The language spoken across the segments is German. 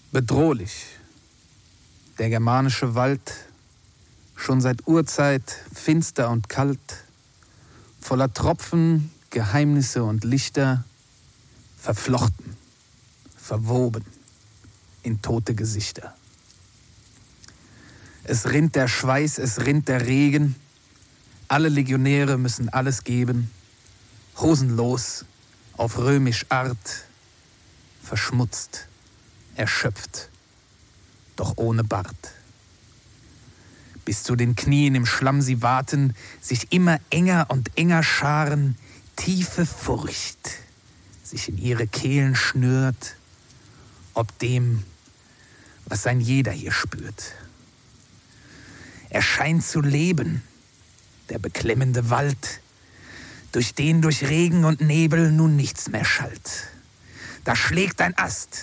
Bedrohlich. Der germanische Wald, schon seit Urzeit finster und kalt, voller Tropfen, Geheimnisse und Lichter, verflochten, verwoben in tote Gesichter. Es rinnt der Schweiß, es rinnt der Regen, alle Legionäre müssen alles geben, hosenlos, auf römisch Art, verschmutzt, erschöpft, doch ohne Bart. Bis zu den Knien im Schlamm sie warten, sich immer enger und enger scharen, tiefe Furcht sich in ihre Kehlen schnürt, ob dem, was ein jeder hier spürt. Er scheint zu leben, der beklemmende Wald, durch den durch Regen und Nebel nun nichts mehr schallt. Da schlägt ein Ast,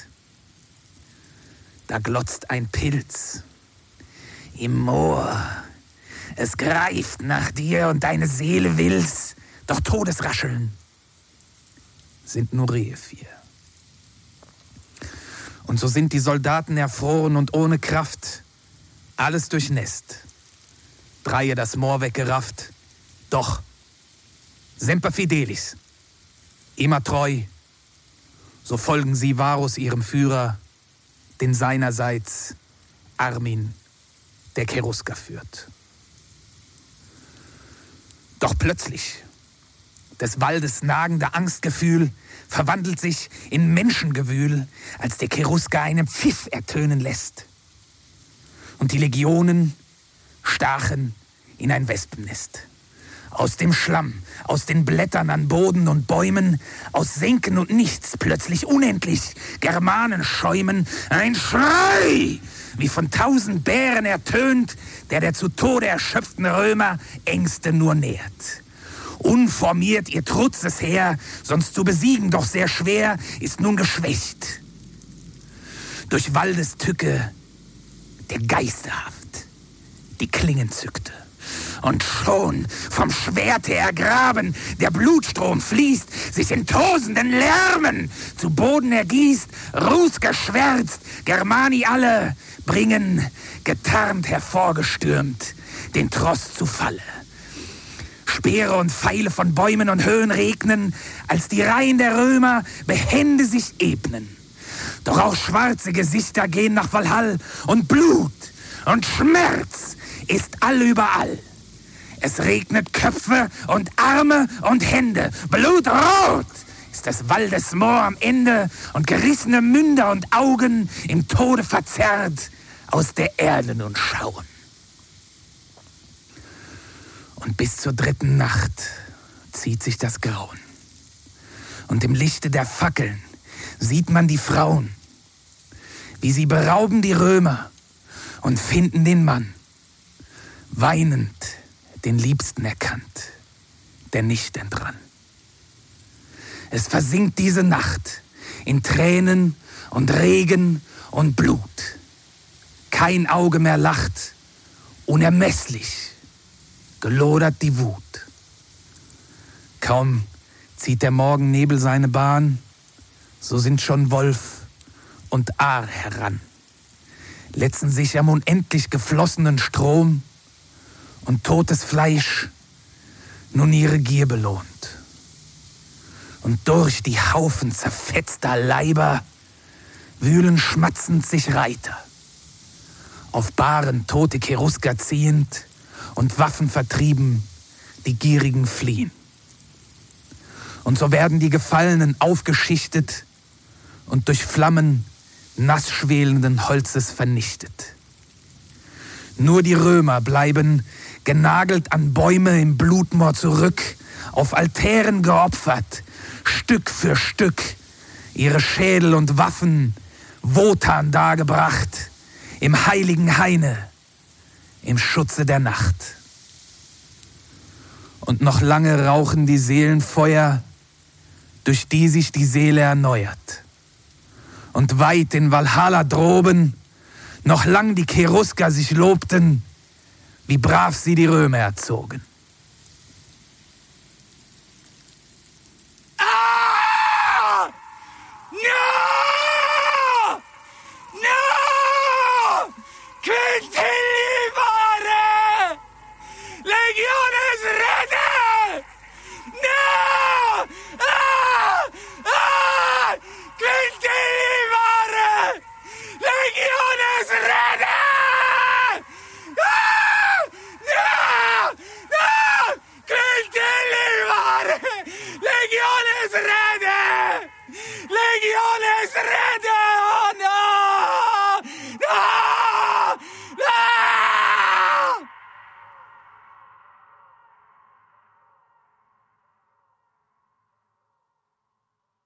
da glotzt ein Pilz. Im Moor, es greift nach dir und deine Seele will's, doch Todesrascheln sind nur Rehvieh. Und so sind die Soldaten erfroren und ohne Kraft, alles durchnässt. Dreie das Moor weggerafft, doch semper fidelis, immer treu, so folgen sie Varus ihrem Führer, den seinerseits Armin der Cherusker führt. Doch plötzlich, des Waldes nagende Angstgefühl verwandelt sich in Menschengewühl, als der Cherusker einen Pfiff ertönen lässt. Und die Legionen stachen in ein Wespennest. Aus dem Schlamm, aus den Blättern an Boden und Bäumen, aus Senken und Nichts, plötzlich unendlich, Germanen schäumen, ein Schrei, wie von 1000 Bären ertönt, der zu Tode erschöpften Römer Ängste nur nährt. Unformiert ihr trutzes Heer, sonst zu besiegen doch sehr schwer, ist nun geschwächt. Durch Waldestücke, der geisterhaft die Klingen zückte. Und schon vom Schwerte ergraben, der Blutstrom fließt, sich in tosenden Lärmen zu Boden ergießt, rußgeschwärzt, Germani alle bringen, getarnt hervorgestürmt, den Tross zu Falle. Speere und Pfeile von Bäumen und Höhen regnen, als die Reihen der Römer behende sich ebnen. Doch auch schwarze Gesichter gehen nach Walhall und Blut und Schmerz ist allüberall. Es regnet Köpfe und Arme und Hände. Blutrot ist des Waldes Moor am Ende und gerissene Münder und Augen im Tode verzerrt aus der Erde nun schauen. Und bis zur 3. Nacht zieht sich das Grauen. Und im Lichte der Fackeln sieht man die Frauen, wie sie berauben die Römer und finden den Mann, weinend den Liebsten erkannt, der nicht entrann. Es versinkt diese Nacht in Tränen und Regen und Blut. Kein Auge mehr lacht, unermesslich gelodert die Wut. Kaum zieht der Morgennebel seine Bahn, so sind schon Wolf und Aar heran, letzen sich am unendlich geflossenen Strom und totes Fleisch nun ihre Gier belohnt. Und durch die Haufen zerfetzter Leiber wühlen schmatzend sich Reiter, auf Bahren tote Cherusker ziehend und Waffen vertrieben, die Gierigen fliehen. Und so werden die Gefallenen aufgeschichtet und durch Flammen nass schwelenden Holzes vernichtet. Nur die Römer bleiben genagelt an Bäume im Blutmoor zurück, auf Altären geopfert, Stück für Stück, ihre Schädel und Waffen Wotan dargebracht, im heiligen Haine, im Schutze der Nacht. Und noch lange rauchen die Seelenfeuer, durch die sich die Seele erneuert. Und weit in Walhalla droben noch lang die Cherusker sich lobten, wie brav sie die Römer erzogen.